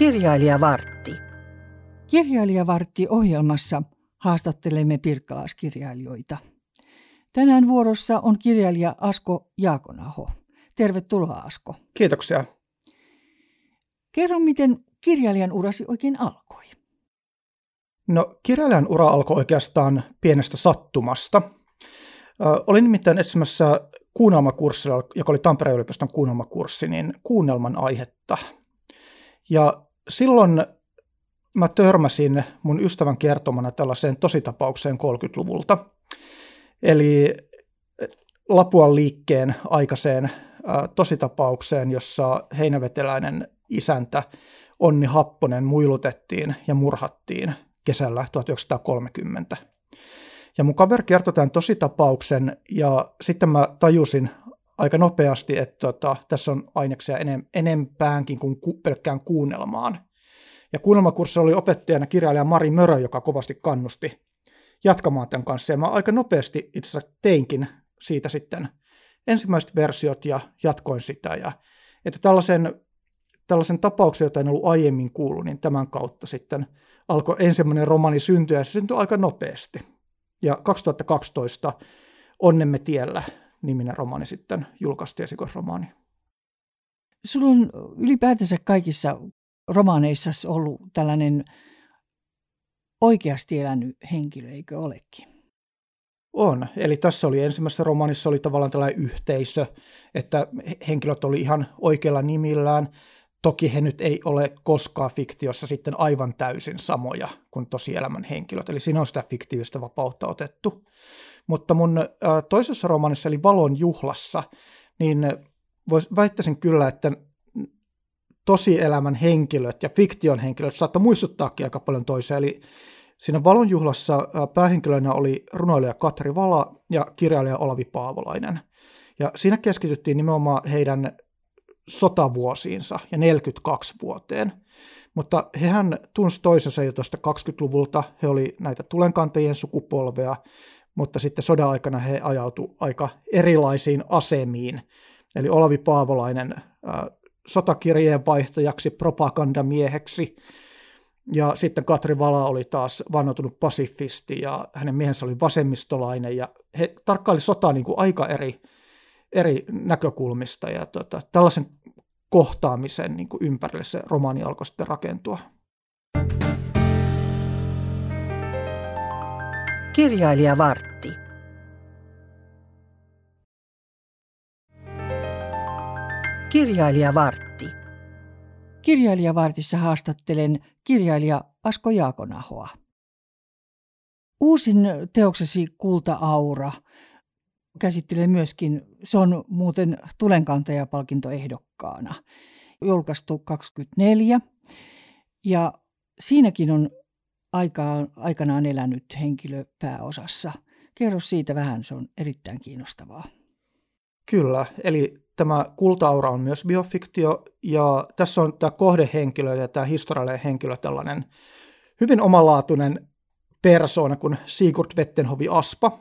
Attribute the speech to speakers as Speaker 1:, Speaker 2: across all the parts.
Speaker 1: Kirjailijavartti.
Speaker 2: Kirjailijavartti-ohjelmassa haastattelemme pirkkalaiskirjailijoita. Tänään vuorossa on kirjailija Asko Jaakonaho. Tervetuloa, Asko.
Speaker 3: Kiitoksia.
Speaker 2: Kerro, miten kirjailijan urasi oikein alkoi?
Speaker 3: No, kirjailijan ura alkoi oikeastaan pienestä sattumasta. Olin nimittäin etsimässä kuunnelmakurssilla, joka oli Tampereen yliopiston kuunnelmakurssi, niin kuunnelman aihetta. Ja silloin mä törmäsin mun ystävän kertomana tällaiseen tositapaukseen 30-luvulta. Eli Lapuan liikkeen aikaiseen tositapaukseen, jossa heinäveteläinen isäntä Onni Happonen muilutettiin ja murhattiin kesällä 1930. Ja mun kaveri kertoi tämän tositapauksen, ja sitten mä tajusin aika nopeasti, että tässä on aineksia enempäänkin kuin pelkkään kuunnelmaan. Ja kuunnelmakurssilla oli opettajana kirjailija Mari Mörö, joka kovasti kannusti jatkamaan tämän kanssa. Ja mä aika nopeasti itse asiassa teinkin siitä sitten ensimmäiset versiot ja jatkoin sitä. Ja että tällaisen tapauksen, jota en ollut aiemmin kuullut, niin tämän kautta sitten alkoi ensimmäinen romaani syntyä, ja se syntyi aika nopeasti. Ja 2012 Onnemme tiellä -niminen romaani sitten julkaistiin, esikoisromaani.
Speaker 2: Sulla on ylipäätänsä kaikissa romaaneissa ollut tällainen oikeasti elänyt henkilö, eikö olekin?
Speaker 3: On. Eli tässä oli ensimmäisessä romaanissa oli tavallaan tällainen yhteisö, että henkilöt oli ihan oikealla nimillään. Toki he nyt ei ole koskaan fiktiossa sitten aivan täysin samoja kuin tosielämän henkilöt. Eli siinä on sitä fiktiivistä vapautta otettu. Mutta mun toisessa romaanissa, eli Valon juhlassa, niin väittäisin kyllä, että tosielämän henkilöt ja fiktion henkilöt saattoi muistuttaakin aika paljon toisia. Eli siinä Valon juhlassa päähenkilönä oli runoilija Katri Vala ja kirjailija Olavi Paavolainen. Ja siinä keskityttiin nimenomaan heidän sotavuosiinsa ja 42 vuoteen. Mutta hehän tunsi toisensa jo tuosta 20-luvulta. He oli näitä tulenkantajien sukupolvea, mutta sitten sodan aikana he ajautuivat aika erilaisiin asemiin. Eli Olavi Paavolainen sotakirjeen vaihtajaksi, propagandamieheksi, ja sitten Katri Vala oli taas vannoutunut pasifisti, ja hänen miehensä oli vasemmistolainen, ja he tarkkailivat sotaa niin kuin aika eri näkökulmista, ja tällaisen kohtaamisen niin kuin ympärille se romaani alkoi sitten rakentua.
Speaker 1: Kirjailijavartti. Kirjailijavartti.
Speaker 2: Kirjailijavartissa haastattelen kirjailija Asko Jaakonahoa. Uusin teoksesi Kulta-aura käsittelee myöskin, se on muuten tulenkantajapalkintoehdokkaana, julkaistu 24, ja siinäkin on aikanaan elänyt henkilö pääosassa. Kerro siitä vähän, se on erittäin kiinnostavaa.
Speaker 3: Kyllä, eli tämä Kulta-aura on myös biofiktio, ja tässä on tämä kohdehenkilö ja tämä historiallinen henkilö tällainen hyvin omalaatuinen persoona kuin Sigurd Vettenhovi Aspa,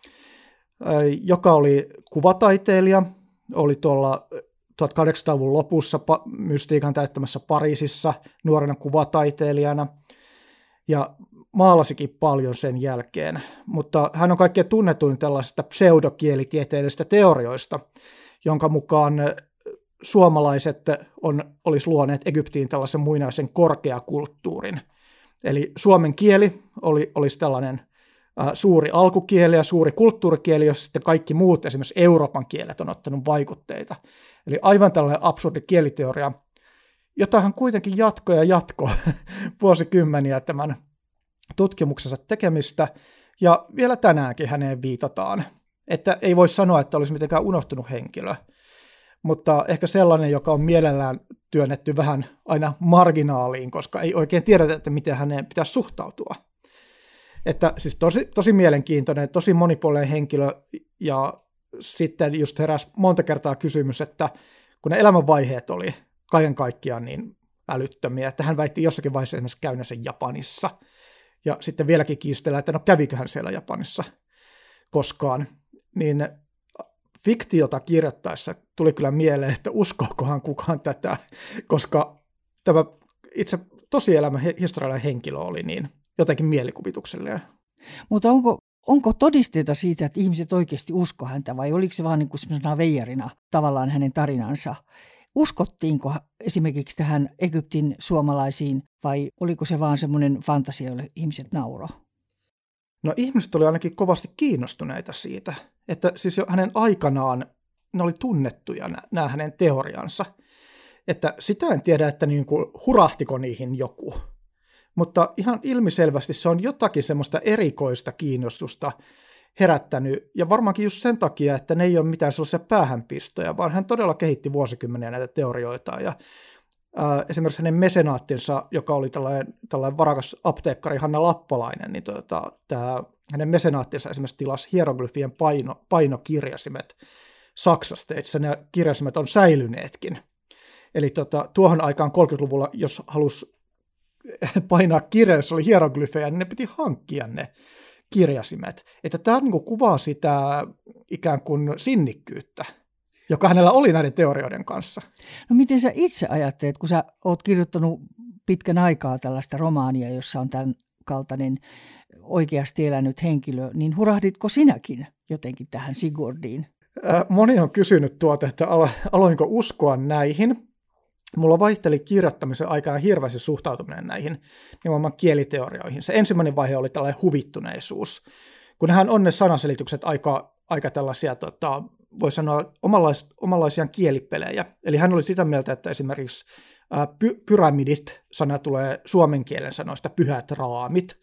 Speaker 3: joka oli kuvataiteilija, oli tuolla 1800-luvun lopussa mystiikan täyttämässä Pariisissa nuorena kuvataiteilijana, ja maalasikin paljon sen jälkeen, mutta hän on kaikkein tunnetuin tällaisista pseudokielitieteellisistä teorioista, jonka mukaan suomalaiset olisi luoneet Egyptiin tällaisen muinaisen korkeakulttuurin. Eli suomen kieli olisi tällainen suuri alkukieli ja suuri kulttuurikieli, jossa sitten kaikki muut, esimerkiksi Euroopan kielet, on ottanut vaikutteita. Eli aivan tällainen absurdi kieliteoria, jota hän kuitenkin jatkoi vuosikymmeniä tämän tutkimuksensa tekemistä, ja vielä tänäänkin häneen viitataan. Että ei voi sanoa, että olisi mitenkään unohtunut henkilö, mutta ehkä sellainen, joka on mielellään työnnetty vähän aina marginaaliin, koska ei oikein tiedetä, että miten häneen pitäisi suhtautua. Että siis tosi mielenkiintoinen, tosi monipuolinen henkilö, ja sitten just heräsi monta kertaa kysymys, että kun ne elämänvaiheet oli kaiken kaikkiaan niin älyttömiä, että hän väitti jossakin vaiheessa esimerkiksi käyneensä Japanissa, ja sitten vieläkin kiistellään, että no käviköhän siellä Japanissa koskaan, niin fiktiota kirjoittaessa tuli kyllä mieleen, että uskokohan kukaan tätä, koska tämä itse tosielämän historiallinen henkilö oli niin jotenkin mielikuvituksellinen.
Speaker 2: Mutta onko todisteita siitä, että ihmiset oikeasti usko häntä vai oliko se vaan niin kuin sellaisena veijarina tavallaan hänen tarinansa? Uskottiinko esimerkiksi tähän Egyptin suomalaisiin vai oliko se vaan semmoinen fantasia, jolle ihmiset nauroi?
Speaker 3: No ihmiset oli ainakin kovasti kiinnostuneita siitä, että siis jo hänen aikanaan ne oli tunnettuja nämä hänen teoriansa. Että sitä en tiedä, että niin kuin hurahtiko niihin joku. Mutta ihan ilmiselvästi se on jotakin semmoista erikoista kiinnostusta herättänyt, ja varmaankin just sen takia, että ne ei ole mitään sellaisia päähänpistoja, vaan hän todella kehitti vuosikymmeniä näitä teorioita, ja esimerkiksi hänen mesenaattinsa, joka oli tällainen varakas apteekkari Hanna Lappalainen, niin tämä hänen mesenaattinsa esimerkiksi tilasi hieroglyfien painokirjasimet Saksasta, itse ne kirjasimet on säilyneetkin. Eli tuohon aikaan 30-luvulla, jos halusi painaa kirja, jos oli hieroglyfejä, niin ne piti hankkia ne kirjasimet. Että tämä niin kuin kuvaa sitä ikään kuin sinnikkyyttä, joka hänellä oli näiden teorioiden kanssa.
Speaker 2: No miten sä itse ajattelet, kun sä oot kirjoittanut pitkän aikaa tällaista romaania, jossa on tämän kaltainen oikeasti elänyt henkilö, niin hurahditko sinäkin jotenkin tähän Sigurdiin?
Speaker 3: Moni on kysynyt että aloinko uskoa näihin. Mulla vaihteli kirjoittamisen aikana hirveästi suhtautuminen näihin nimenomaan kieliteorioihin. Se ensimmäinen vaihe oli tällainen huvittuneisuus. Kun nehän on ne sanaselitykset aika tällaisia, voi sanoa, omanlaisia kielipelejä. Eli hän oli sitä mieltä, että esimerkiksi pyramidit, sana tulee suomen kielen sanoista pyhät raamit,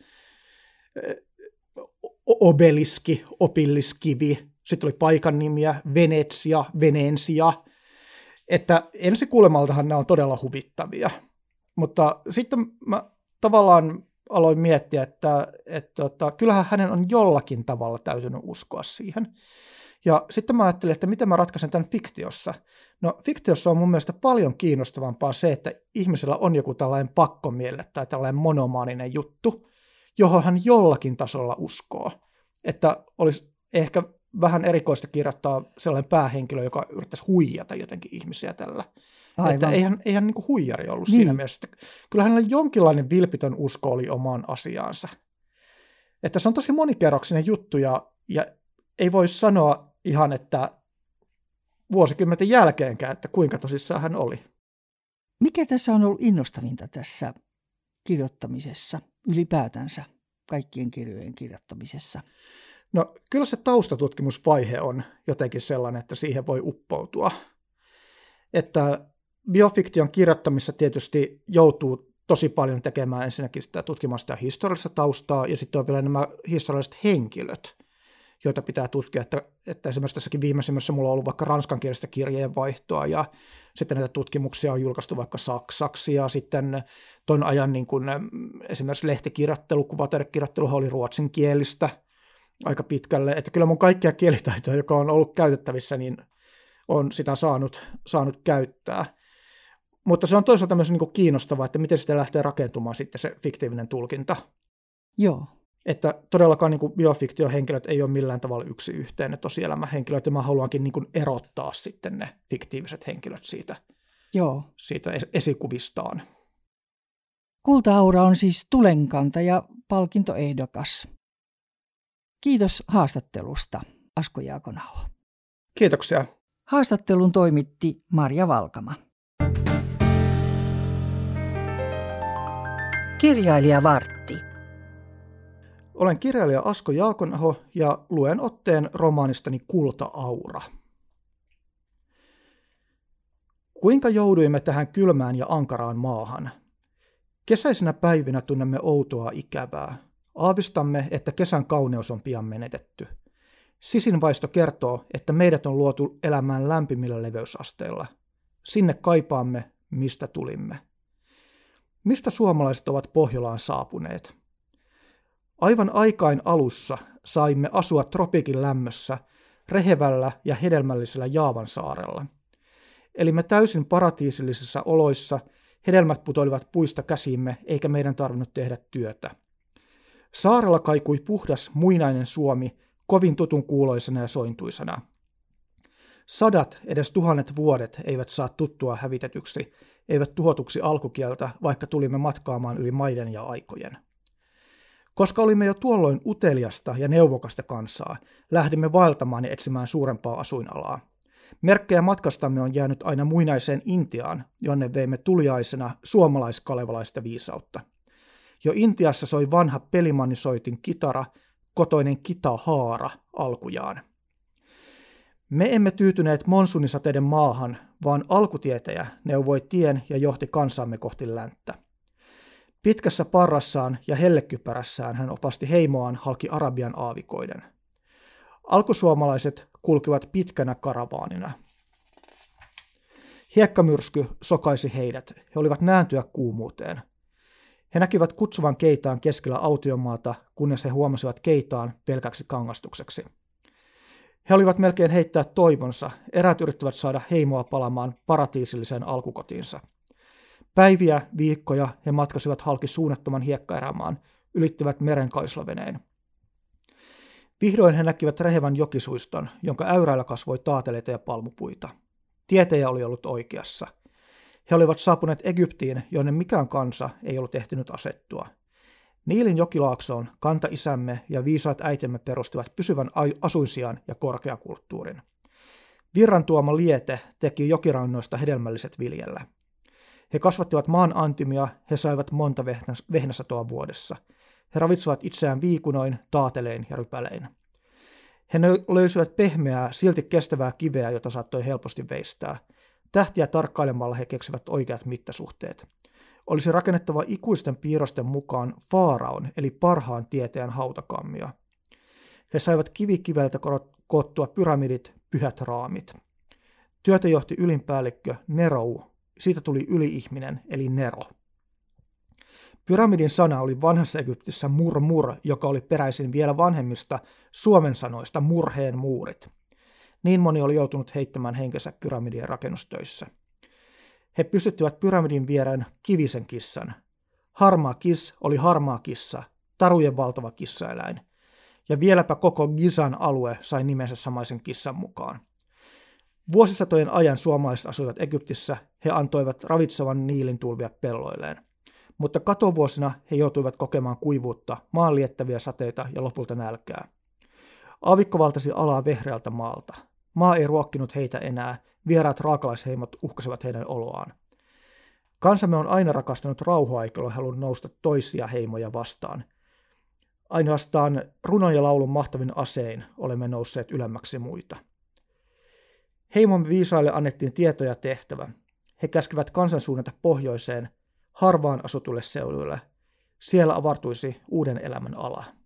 Speaker 3: obeliski, opilliskivi, sitten oli paikan nimiä, Venetsia, Venensia, että ensikuulemaltahan nämä on todella huvittavia. Mutta sitten mä tavallaan aloin miettiä, että kyllähän hänen on jollakin tavalla täytynyt uskoa siihen. Ja sitten mä ajattelin, että miten mä ratkaisen tämän fiktiossa. No fiktiossa on mun mielestä paljon kiinnostavampaa se, että ihmisellä on joku tällainen pakkomielle tai tällainen monomaaninen juttu, johon hän jollakin tasolla uskoo. Että olisi ehkä vähän erikoista kirjoittaa sellainen päähenkilö, joka yrittäisi huijata jotenkin ihmisiä tällä. Aivan. Että eihän niin kuin huijari ollut siinä mielessä. Kyllä hänellä jonkinlainen vilpitön usko oli omaan asiaansa. Että se on tosi monikerroksinen juttu ja ei voi sanoa ihan, että vuosikymmenten jälkeenkään, että kuinka tosissaan hän oli.
Speaker 2: Mikä tässä on ollut innostavinta tässä kirjoittamisessa, ylipäätänsä kaikkien kirjojen kirjoittamisessa?
Speaker 3: No kyllä se taustatutkimusvaihe on jotenkin sellainen, että siihen voi uppoutua. Että biofiktion kirjoittamissa tietysti joutuu tosi paljon tekemään ensinnäkin sitä tutkimaan sitä historiallista taustaa, ja sitten on vielä nämä historialliset henkilöt, joita pitää tutkia, että esimerkiksi tässäkin viimeisimmässä mulla on ollut vaikka ranskankielistä kirjeenvaihtoa, ja sitten näitä tutkimuksia on julkaistu vaikka saksaksi, ja sitten ton ajan niin kun, esimerkiksi lehtikirjoittelu, kuvateidekirjoittelu oli ruotsinkielistä aika pitkälle, että kyllä mun kaikkia kielitaitoja, joka on ollut käytettävissä, niin on sitä saanut käyttää. Mutta se on toisaalta myös niin kuin kiinnostavaa, että miten sitä lähtee rakentumaan sitten se fiktiivinen tulkinta.
Speaker 2: Joo.
Speaker 3: Että todellakaan niin kuin biofiktiohenkilöt ei ole millään tavalla yksi yhteen ne tosielämähenkilöt, ja mä haluankin niin kuin erottaa sitten ne fiktiiviset henkilöt siitä esikuvistaan.
Speaker 2: Kulta-aura on siis tulenkantaja palkintoehdokas. Kiitos haastattelusta, Asko Jaakonaho.
Speaker 3: Kiitoksia.
Speaker 2: Haastattelun toimitti Marja Valkama.
Speaker 1: Kirjailijavartti.
Speaker 3: Olen kirjailija Asko Jaakonaho ja luen otteen romaanistani Kulta-aura. Kuinka jouduimme tähän kylmään ja ankaraan maahan? Kesäisinä päivinä tunnemme outoa ikävää. Aavistamme, että kesän kauneus on pian menetetty. Sisinvaisto kertoo, että meidät on luotu elämään lämpimillä leveysasteilla. Sinne kaipaamme, mistä tulimme. Mistä suomalaiset ovat Pohjolaan saapuneet? Aivan aikain alussa saimme asua tropiikin lämmössä, rehevällä ja hedelmällisellä Jaavan saarella. Elimme täysin paratiisillisissa oloissa, hedelmät putoilivat puista käsimme, eikä meidän tarvinnut tehdä työtä. Saarella kaikui puhdas muinainen Suomi, kovin tutun kuuloisena ja sointuisena. Sadat, edes tuhannet vuodet eivät saa tuttua hävitetyksi, eivät tuhotuksi alkukieltä, vaikka tulimme matkaamaan yli maiden ja aikojen. Koska olimme jo tuolloin uteliasta ja neuvokasta kansaa, lähdimme vaeltamaan ja etsimään suurempaa asuinalaa. Merkkejä matkastamme on jäänyt aina muinaiseen Intiaan, jonne veimme tuliaisena suomalais-kalevalaista viisautta. Jo Intiassa soi vanha pelimannisoitin kitara, kotoinen kitahaara alkujaan. Me emme tyytyneet monsuunisateiden maahan, vaan alkutietäjä neuvoi tien ja johti kansaamme kohti länttä. Pitkässä parrassaan ja hellekypärässään hän opasti heimoaan halki Arabian aavikoiden. Alkusuomalaiset kulkivat pitkänä karavaanina. Hiekkamyrsky sokaisi heidät. He olivat nääntyä kuumuuteen. He näkivät kutsuvan Keitaan keskellä autiomaata, kunnes he huomasivat Keitaan pelkäksi kangastukseksi. He olivat melkein heittää toivonsa. Eräät yrittivät saada heimoa palamaan paratiisilliseen alkukotiinsa. Päiviä, viikkoja he matkasivat halki suunnattoman hiekkaerämaan, ylittivät meren kaislavenein. Vihdoin he näkivät rehevän jokisuiston, jonka äyräillä kasvoi taateleita ja palmupuita. Tietäjä oli ollut oikeassa. He olivat saapuneet Egyptiin, jonne mikään kansa ei ollut ehtinyt asettua. Niilin jokilaaksoon kantaisämme ja viisaat äitimme perustivat pysyvän asuinsijan ja korkeakulttuurin. Virran tuoma liete teki jokirannoista hedelmälliset viljellä. He kasvattivat maan antimia, he saivat monta vehnäsatoa vuodessa. He ravitsevat itseään viikunoin, taatelein ja rypälein. He löysivät pehmeää, silti kestävää kiveä, jota saattoi helposti veistää. Tähtiä tarkkailemalla he keksivät oikeat mittasuhteet. Olisi rakennettava ikuisten piirrosten mukaan faaraon, eli parhaan tieteen hautakammia. He saivat kivikiveltä koottua pyramidit, pyhät raamit. Työtä johti ylinpäällikkö Nerou. Siitä tuli yli-ihminen, eli Nero. Pyramidin sana oli vanhassa Egyptissä murmur, joka oli peräisin vielä vanhemmista suomen sanoista murheen muurit. Niin moni oli joutunut heittämään henkensä pyramidien rakennustöissä. He pystyttivät pyramidin viereen kivisen kissan. Harmaa kiss oli harmaa kissa, tarujen valtava kissaeläin. Ja vieläpä koko Gizan alue sai nimensä samaisen kissan mukaan. Vuosisatojen ajan suomalaiset asuivat Egyptissä, he antoivat ravitsevan Niilin tulvia pelloilleen. Mutta katovuosina he joutuivat kokemaan kuivuutta, maan liettäviä sateita ja lopulta nälkää. Aavikko valtasi alaa vehreältä maalta. Maa ei ruokkinut heitä enää, vieraat raakalaisheimot uhkasivat heidän oloaan. Kansamme on aina rakastanut rauhaa eikä ole halunnut nousta toisia heimoja vastaan. Ainoastaan runon ja laulun mahtavin asein olemme nousseet ylemmäksi muita. Heimon viisaille annettiin tieto ja tehtävä. He käskivät kansan suunnata pohjoiseen, harvaan asutulle seuduille. Siellä avartuisi uuden elämän ala.